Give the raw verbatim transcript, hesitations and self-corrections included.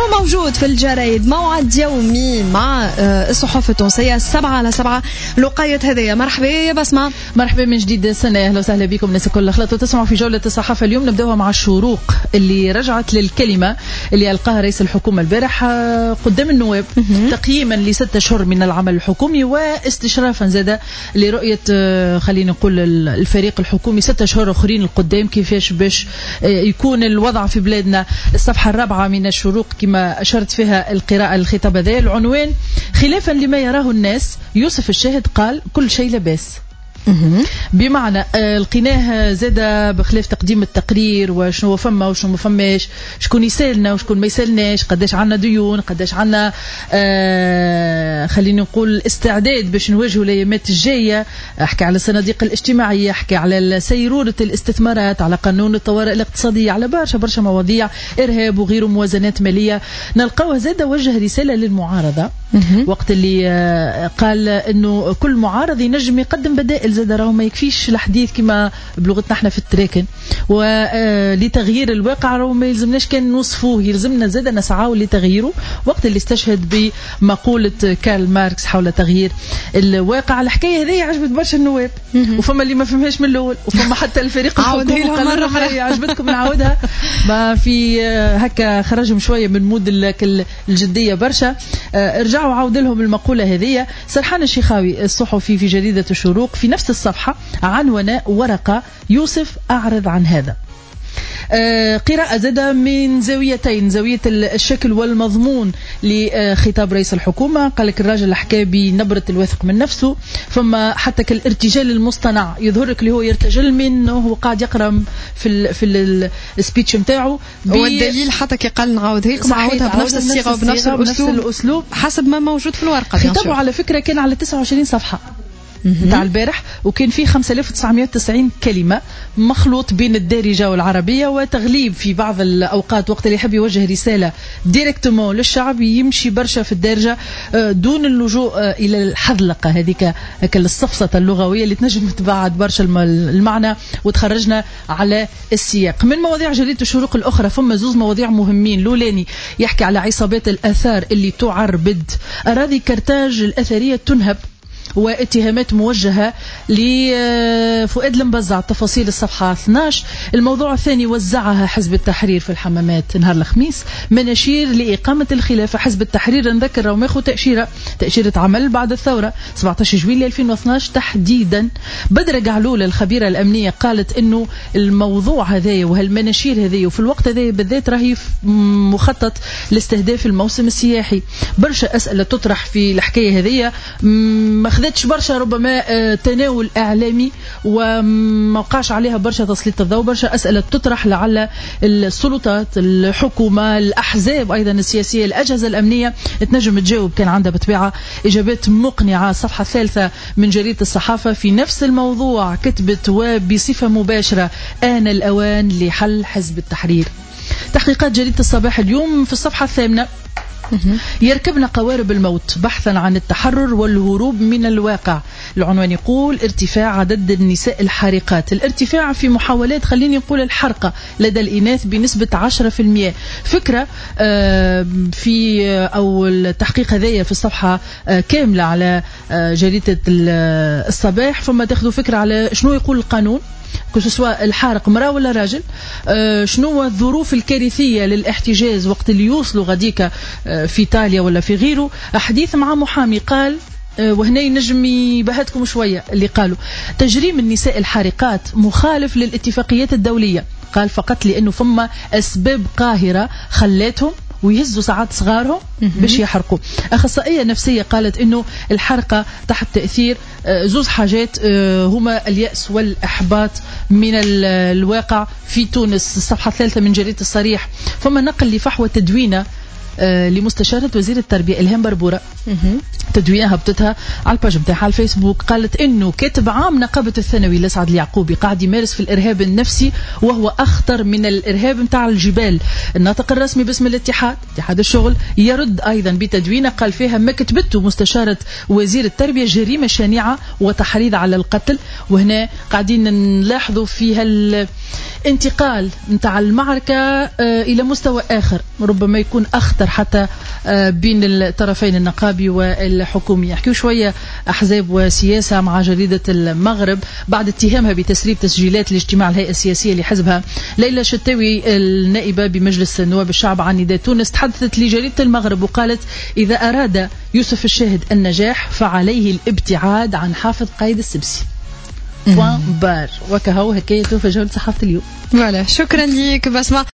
شنو موجود في الجرايد؟ موعد يومي مع الصحف التونسية السبعة على سبعة الوقاية هذية. مرحبا يا بسمة. مرحبا من جديد سنة، أهلا وسهلا بكم الناس الكل خلطوا تسمعوا في جولة الصحافة. اليوم نبدأها مع الشروق اللي رجعت للكلمة اللي ألقاها رئيس الحكومة البارح قدام النواب تقييما لستة أشهر من العمل الحكومي واستشرافا زاد لرؤية خلينا نقول الفريق الحكومي ستة أشهر أخرين القدام كيفاش باش يكون الوضع في بلادنا. الصفحة الرابعة من الشروق كما أشرت فيها القراءة الخطاب هذا العنوان خلافا لما يراه الناس، يوسف الشاهد قال كل شيء لباس. بمعنى لقيناه زاد بخلاف تقديم التقرير وشنو فما وشنو ما فماش، شكون يسالنا وشكون ما يسالناش، قداش عنا ديون، قداش عنا آه خلينا نقول استعداد باش نواجهوا الايامات الجايه. احكي على الصناديق الاجتماعيه، احكي على سيروره الاستثمارات، على قانون الطوارئ الاقتصاديه، على برشا برشا مواضيع، ارهاب وغيره، موازنات ماليه. نلقاوه زاد وجه رساله للمعارضه وقت اللي آه قال انه كل معارض ينجم يقدم بدائل. زاد راهو ما يكفيش الحديث كما بلغتنا احنا في التراكن، ولتغيير الواقع راهو ما يلزمناش كان نوصفوه، يلزمنا زاد نسعاو لتغييره. وقت اللي استشهد بمقولة كارل ماركس حول تغيير الواقع. الحكاية هذه عجبت برشا النواب، وفما اللي ما فهمهاش من الأول، وفما حتى الفريق الحكومي قال لهم عجبتكم نعاودها. ما في هكا خرجهم شوية من مود الجدية برشا. ارجعوا عاود لهم المقولة هذه. سرحان الشيخاوي الصحفي في جريدة الشروق في نفس الصفحة عنوان ورقة يوسف أعرض عن هذا. آه قراءة زادة من زاويتين، زاوية الشكل والمضمون لخطاب رئيس الحكومة. قال لك الراجل حكى بنبرة الواثق من نفسه، فما حتى كالارتجال المصطنع يظهر لك اللي هو يرتجل منه هو قاعد يقرأ في ال في السبيتش متاعه. والدليل حتى كي قال نعاود هيك عاودها بنفس الصيغة وبنفس الأسلوب حسب ما موجود في الورقة. خطابه على فكرة كان على تسعة وعشرين صفحة نتاع البارح، وكان فيه خمسة آلاف وتسعمائة وتسعين كلمة مخلوط بين الدارجة والعربية وتغليب في بعض الأوقات. وقت اللي يحب يوجه رسالة ديريكتومون للشعب يمشي برشا في الدارجة دون اللجوء إلى الحذلقة هذيك الصفصة اللغوية اللي تنجم تبعد برشا المعنى وتخرجنا على السياق. من مواضيع جريدة الشروق الأخرى فما زوز مواضيع مهمين. لولاني يحكي على عصابات الآثار اللي تعربد أراضي كرتاج الأثرية تنهب، واتهامات موجهة لفؤاد المبزع. تفاصيل الصفحة اثناشر. الموضوع الثاني وزعها حزب التحرير في الحمامات نهار الخميس، مناشير لإقامة الخلافة. حزب التحرير نذكر راهو ماخذ تأشيرة تأشيرة عمل بعد الثورة سبعة عشر جويلية ألفين واثني عشر تحديدا. بدر قعلول الخبيرة الأمنية قالت إنه الموضوع هذا وهالمناشير هذه وفي الوقت هذا بالذات راهي مخطط لاستهداف الموسم السياحي. برشا أسئلة تطرح في الحكاية هذه، ما خذتش برشا ربما تناول إعلامي وما وقعش عليها برشا تسليط الضوء. برشا أسئلة تطرح لعل السلطات، الحكومة، الأحزاب أيضا السياسية، الأجهزة الأمنية تنجم تجاوب كان عندها بطبيعة إجابات مقنعة. الصفحة الثالثة من جريدة الصحافة في نفس الموضوع كتبت وبصفة مباشرة آن الأوان لحل حزب التحرير. تحقيقات جريدة الصباح اليوم في الصفحة الثامنة يركبنا قوارب الموت بحثا عن التحرر والهروب من الواقع. العنوان يقول ارتفاع عدد النساء الحارقات، الارتفاع في محاولات خليني نقول الحرقة لدى الإناث بنسبة عشرة بالمئة. فكرة في أو التحقيق هذايا في الصفحة كاملة على جريدة الصباح، فما تاخذوا فكرة على شنو يقول القانون سواء الحارق مرأة ولا راجل، آه شنو الظروف الكارثية للاحتجاز وقت اللي يوصلوا غديك آه في إيطاليا ولا في غيره. حديث مع محامي قال آه وهنا ينجم يبهتكم شوية اللي قالوا تجريم النساء الحارقات مخالف للاتفاقيات الدولية. قال فقط لأنه فما أسباب قاهرة خلاتهم ويهزوا ساعات صغارهم باش يحرقوا. أخصائية نفسية قالت إنه الحرقة تحت تأثير زوز حاجات هما اليأس والإحباط من الواقع في تونس. الصفحة الثالثة من جريدة الصريح فما نقل لفحوى تدوينة لمستشارة وزير التربية إلهام بربورة. تدوينها هبطتها على الباج بتاعها على الفيسبوك. قالت إنه كاتب عام نقابة الثانوي لسعد اليعقوبي قاعد يمارس في الإرهاب النفسي وهو أخطر من الإرهاب متاع الجبال. الناطق الرسمي باسم الاتحاد اتحاد الشغل يرد أيضا بتدوينة قال فيها ما كتبته مستشارة وزير التربية جريمة شنيعة وتحريض على القتل. وهنا قاعدين نلاحظوا فيها الانتقال متاع المعركة إلى مستوى آخر ربما يكون أخطر أخطر حتى بين الطرفين النقابي والحكومي. يحكيو شوية أحزاب وسياسة مع جريدة المغرب بعد اتهامها بتسريب تسجيلات الاجتماع الهيئة السياسية لحزبها. ليلى شتاوي النائبة بمجلس نواب الشعب عن نداء تونس تحدثت لجريدة المغرب وقالت إذا أراد يوسف الشاهد النجاح فعليه الابتعاد عن حافظ قايد السبسي. بوان بار. وكهو هكاية في جولة صحافة اليوم. فوالا شكرا ليك بسمة.